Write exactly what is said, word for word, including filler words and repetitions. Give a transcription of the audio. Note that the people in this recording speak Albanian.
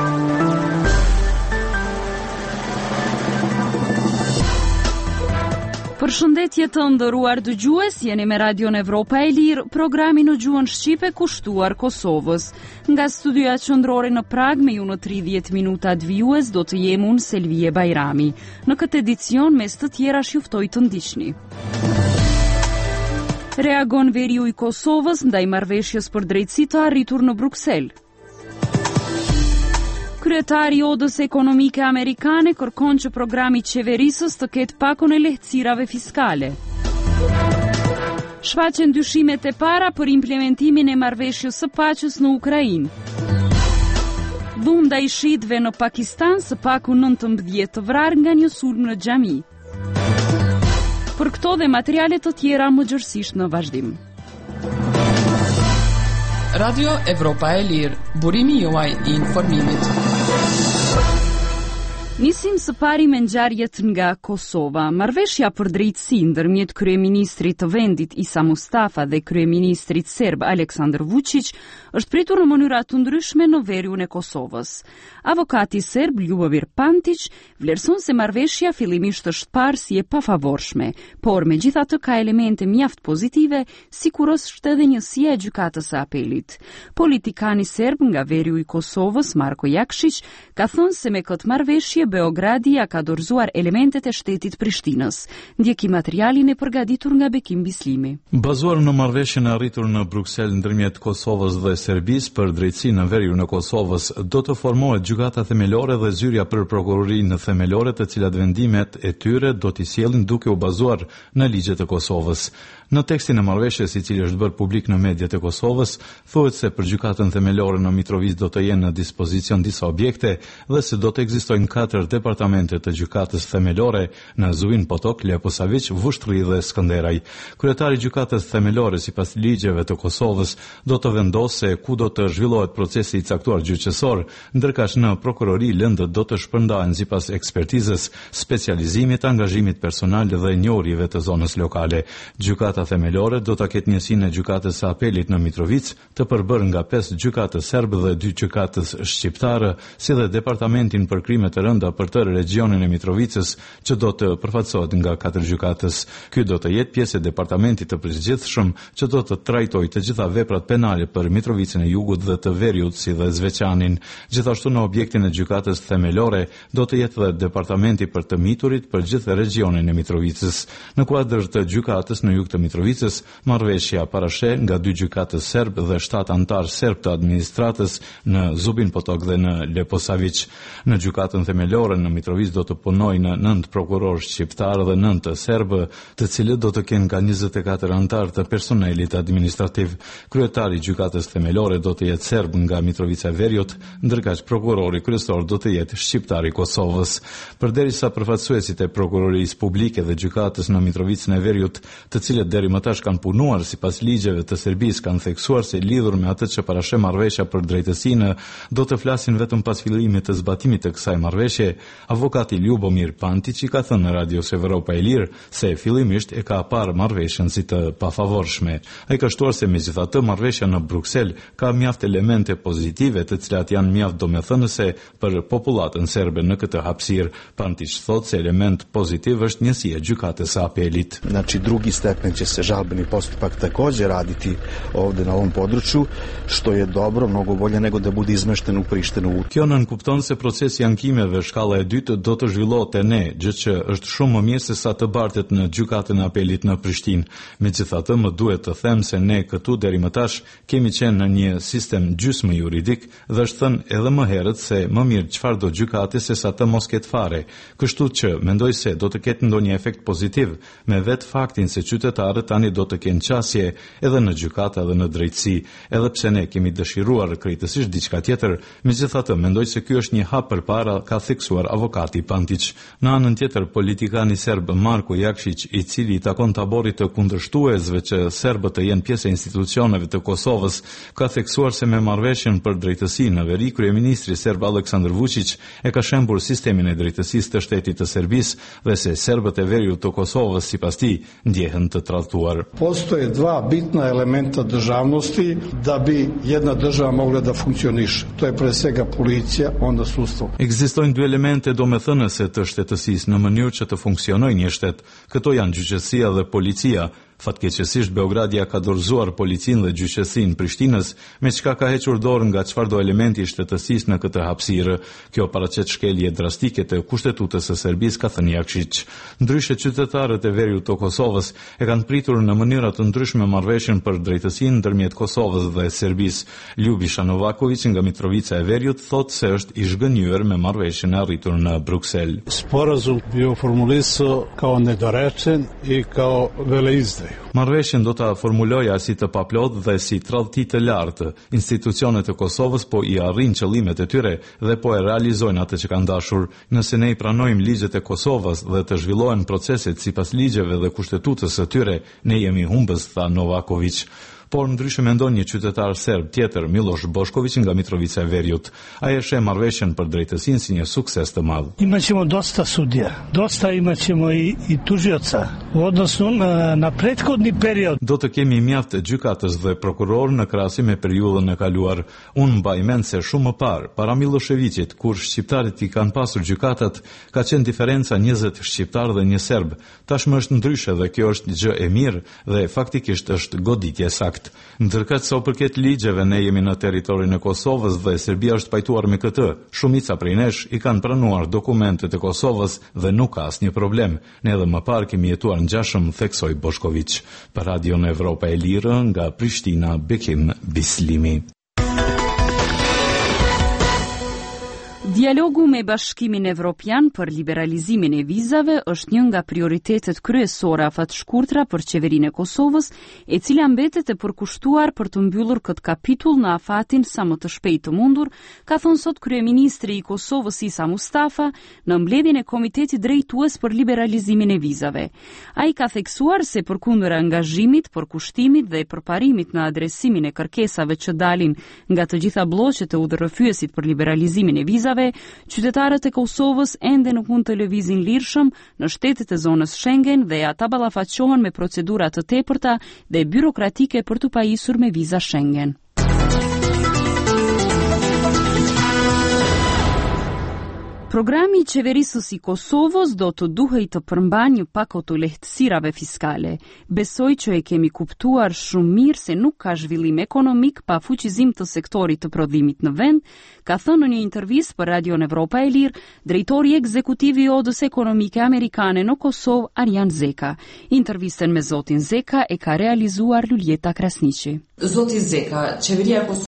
Përshëndetje të nderuar dëgjues, jeni me Radion Evropa e Lirë, programi në gjuhën shqipe kushtuar Kosovës. Nga studioja qendrore në Prag me ju në tridhjetë minuta të vijues do të jem unë Selvije Bajrami. Në këtë edicion mes të tjera juftoj të ndiqni. Reagon veriu i Kosovës ndaj marrëveshjes për drejtësi të arritur në Bruksel. Kryetari i Odës Ekonomike Amerikane kërkon që programi i qeverisës të ketë pakon e lehtësirave fiskale. Shfaqen dyshimet e para për implementimin e marrëveshjes së paqes në Ukrainë. Dhumë ndaj shiitëve në Pakistan, së paku nëntëmbëdhjetë të vrarë nga një sulm në xhami. Për këto dhe materiale të tjera më gjërësisht në vazhdim. Radio Evropa e Lirë, burimi juaj i informimit. Nisim së pari me ngjarjet nga Kosova. Marrëveshja për drejtësi ndërmjet kryeministrit të vendit Isa Mustafa dhe kryeministrit serb Aleksandar Vučić është pritur në mënyra të ndryshme në veriun e Kosovës. Avokati serb Ljubomir Pantić vlerëson se marrëveshja fillimisht është parë si e pafavorshme, por megjithatë ka elemente mjaft pozitive, sikur është edhe njësia e gjykatës së apelit. Politikani serb nga veriu i Kosovës, Marko Jakšić, ka thënë se me këtë marrëveshje Beogradi ja ka dorëzuar elementet e shtetit Prishtinës. Ndjeki materialin e përgatitur nga Bekim Bislimi. Bazuar në marrëveshjen e arritur në Bruksel ndërmjet Kosovës dhe Serbisë për drejtësi në veriun e Kosovës, do të formohet gjykata themelore dhe zyrja për prokurorinë themelore, të cilat vendimet e tyre do t'i sjellin duke u bazuar në ligjet e Kosovës. Në tekstin e marrëveshjes, i cili është bërë publik në mediat e Kosovës, thuhet se për gjykatën themelore në Mitrovic do të jenë në dispozicion disa objekte dhe se do të ekzistojnë katër departamente të gjykatës themelore në Zubin Potok, Leposavić, Vushtrri dhe Skënderaj. Kryetari i gjykatës themelore sipas ligjeve të Kosovës do të vendosë ku do të zhvillohet procesi i caktuar gjyqësor, ndërkaq në prokurori lëndët do të shpërndahen sipas ekspertizës, specializimit, angazhimit personal dhe njohurive të zonës lokale. Gjykata themelore do ta ketë njësinë e gjykatës së apelit në Mitrovic, të përbërë nga pesë gjykatës serbe dhe dy gjykatës shqiptare, si dhe departamentin për krime të rënda për të regionin e Mitrovicës, që do të përfaqësohet nga katër gjykatës. Ky do të jetë pjesë e departamentit të përgjithshëm që do të trajtojë të gjitha veprat penale për Mitrovicën e Jugut dhe të Veriut si dhe Zveçanin. Gjithashtu në objektin e gjykatës themelore do të jetë dhe departamenti për të miturit për gjithë regionin e Mitrovicës. Në kuadër të gjykatës në jug të Mitrovicës, marrëveshja parasheh nga dy gjykatës serb dhe shtat antar serb të administratës në Zubin Potok dhe në Leposavić. Në gjykatën themelore në Mitrovic do të punojnë nëntë prokurorë shqiptarë dhe nëntë serbë, të cilët do të kenë nga njëzet e katër antar të personelit administrativ. Kryetari i gjykatës themelore do të jetë serb nga Mitrovica e Veriut, ndërkaq prokurori kryesor do të jetë shqiptar i Kosovës. Përderisa përfaqësuesit e prokurorisë publike dhe gjykatës në Mitrovicën e Veriut, të cilët deri më tash kanë punuar sipas ligjeve të Serbisë, kanë theksuar se lidhur me atë që parasheh marrëveshja për drejtësinë, do të flasin vetëm pas fillimit të zbatimit të kësaj marrëveshje. Avokati Ljubomir Pantić ka thënë në Radio Evropa e Lirë se fillimisht e ka parë marrëveshjen si të pafavorshme. Ai ka shtuar se megjithatë marrëveshja në Bruksel ka mjaft elemente pozitive, të cilat janë mjaft domethënëse për popullatën serbe në këtë hapësirë. Pantić thotë se element pozitiv është njësia e gjykatës së apelit. Znači drugi stepen će se žalbeni postupak također raditi ovde na ovom području, što je dobro, mnogo bolje nego da bude izmešten u Prištinu. Kjo nënkupton se procesi ankimeve shkalla e dytë do të zhvillohet e ne, gjë që është shumë më mirë se sa të bartet në gjykatën e apelit në Prishtinë. Megjithatë, më duhet të them se ne këtu deri më tash kemi qenë në një sistem gjysmë juridik dhe është thënë edhe më herët se më mirë çfarë do gjykati se sa të mos ketë fare. Kështu që mendoj se do të ketë ndonjë efekt pozitiv me vetë faktin se qytetarët tani do të kenë qasje edhe në gjykata dhe në drejtësi, edhe pse ne kemi dëshiruar krejtësisht diçka tjetër. Megjithatë, mendoj se ky është një hap përpara, ka theksuar avokati Pantić. Në anën tjetër, politikani serb Marko Jakšić, i cili i takon taborit të kundërshtuesve që serbët të jenë pjesë e institucioneve të Kosovës, ka theksuar se me marrëveshjen për drejtësi në veri, kryeministri serb Aleksandar Vučić e ka shembur sistemin e drejtësisë të shtetit të Serbisë dhe se serbët e veriut të Kosovës sipas tij ndjehen të zballtuar. Postoje dva bitna elementa državnosti da bi jedna država mogla da funkcioniše. To je pre svega policia, onda sudstvo. Ekzistojnë dy elemente domethënëse të shtetësisë në mënyrë që të funksionojë një shtet. Këto janë gjyqësia dhe policia. Fatkeqësisht Beogradia ka dorëzuar policinë dhe gjyqësinë Prishtinës, me çka ka hequr dorë nga çfarëdo elementi i shtetësisë në këtë hapësirë. Kjo paraqet shkelje drastike të kushtetutës së Serbisë, ka thënë Jakšić. Ndryshe, qytetarët e veriut të Kosovës e kanë pritur në mënyra të ndryshme marrëveshjen për drejtësinë ndërmjet Kosovës dhe Serbisë. Ljubiša Novaković nga Mitrovica e Veriut thotë se është i zhgënjur me marrëveshjen e arritur në Bruksel. Sporazum bio formulisao kao nedorečen i kao veleizdaj. Marrëveshjen do ta formulojë si të paplot dhe si tradhti të lartë. Institucionet e Kosovës po i arrin qëllimet e tyre dhe po e realizojnë atë që kanë dashur. Nëse ne i pranojmë ligjet e Kosovës dhe të zhvillohen proceset sipas ligjeve dhe kushtetutës së tyre, ne jemi humbës, tha Novaković. Por ndryshe mendon një qytetar serb tjetër, Miloš Bošković nga Mitrovica e Veriut. Ai e sheh marrëveshjen për drejtësinë si një sukses të madh. Imaćemo dosta sudija, dosta imaćemo i, i tužioca u odnosu na, na prethodni period. Do të kemi mjaft gjykatës dhe prokuror në krahasim me periudhën e kaluar. Unë mbaj mend se shumë më parë, para Miloševićit, kur shqiptarët i kanë pasur gjykatat, ka qenë diferenca njëzet shqiptar dhe një serb. Tashmë është ndryshe dhe kjo është gjë e mirë dhe faktikisht është goditje saktë. Ndërkëtë sa u përket ligjeve, ne jemi në territorin e Kosovës dhe Serbia është pajtuar me këtë. Shumica prej nesh i kanë pranuar dokumentet e Kosovës dhe nuk ka asnjë problem. Ne edhe më parë kemi jetuar ngjashëm, theksoi Bošković. Për Radion Evropa e Lirë nga Prishtina, Bekim Bislimi. Dialogu me Bashkimin Evropian për liberalizimin e vizave është një nga prioritetet kryesore afatshkurtra për qeverinë e Kosovës, e cila mbetet e përkushtuar për të mbyllur këtë kapitull në afatin sa më të shpejt të mundur, ka thënë sot kryeministri i Kosovës Isa Mustafa në mbledhjen e Komitetit Drejtues për liberalizimin e vizave. Ai ka theksuar se përkundër angazhimit, përkushtimit dhe përparimit në adresimin e kërkesave që dalin nga të gjitha bloqet e udhërrëfyesit për liberalizimin e vizave, qytetarët e Kosovës ende nuk mund të lëvizin lirshëm në shtetet e zonës Schengen dhe ata ballafaqohen me procedura të tepërta dhe byrokratike për të pajisur me viza Schengen. Programi i qeverisës i Kosovës do të duhej të përmban një pakot të lehtësirave fiskale. Besoj që e kemi kuptuar shumë mirë se nuk ka zhvillim ekonomik pa fuqizim të sektorit të prodhimit në vend, ka thënë në një intervistë për Radion Evropa e Lirë drejtori ekzekutiv i Odës Ekonomike Amerikane në Kosovë, Arjan Zeka. Intervistën me zotin Zeka e ka realizuar Luljeta Krasniqi. Zoti Zeka, qeveria e Kosovës